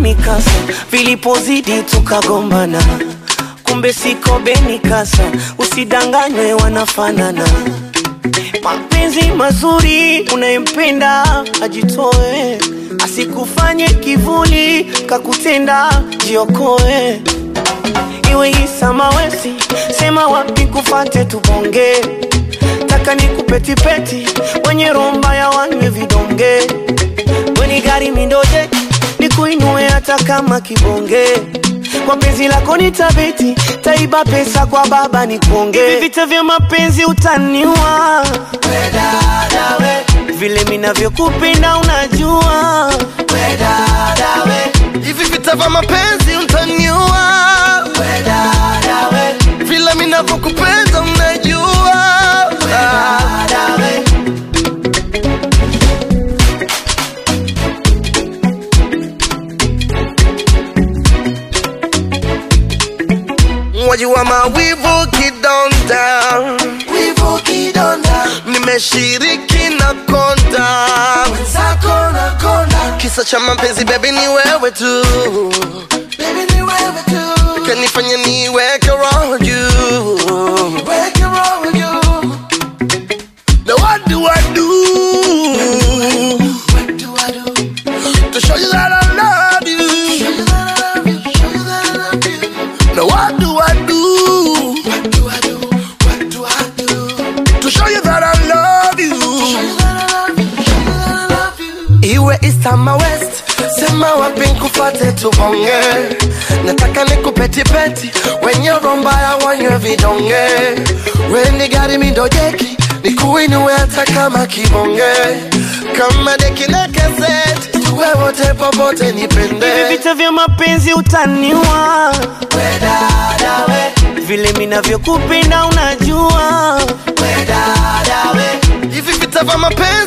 mikasa, vilipozidi tukagombana. Kumbe siko beni kasa, usidanganywe wanafanana. Mapenzi mazuri unayempenda ajitoe, asikufanye kivuli kakutenda jiokoe. Iwe Isama Wesi, sema wapi kufate tubonge. Taka nikupe tipeti, wenye romba ya wanywe vidonge. Weni gari mindoje, nikuinue hata kama kibonge. Kwa penzi lako nitabeti, taiba pesa kwa baba nikuonge. Hivi vita vya mapenzi utaniua, we dada we. Vile minavyokupenda unajua, we dada we. Hivi vita vya mapenzi utaniua, we dada we. Vile minavyokupenda unajua, we dada we. Wajua mawivu kidonda, wivu kidonda. Nimeshiriki na konda, wenzako na konda. Kisa cha mapenzi baby ni wewe tu, baby ni wewe tu. Kanifanya niweke around you, weke around you. Now what do I do? What do I do? To show you that I love you, show you that I love you, show you that I love you. Now what do I do? What do I do? What do I do? To show you that I love you, show you that I love you, show you that I love you. Iwe Isama West, sema wapi nkufate tubonge. Nataka nikupe tipeti, wenye romba ya wanywe vidonge. Weni gari mindojeki, nikuinue hata kama kibonge. Kama deki na cassette, tuwe wote popote nipende. Hivi vita vya mapenzi utaniua, we dada we. Vile minavyokupenda unajua, we dada we. Hivi vita vya mapenzi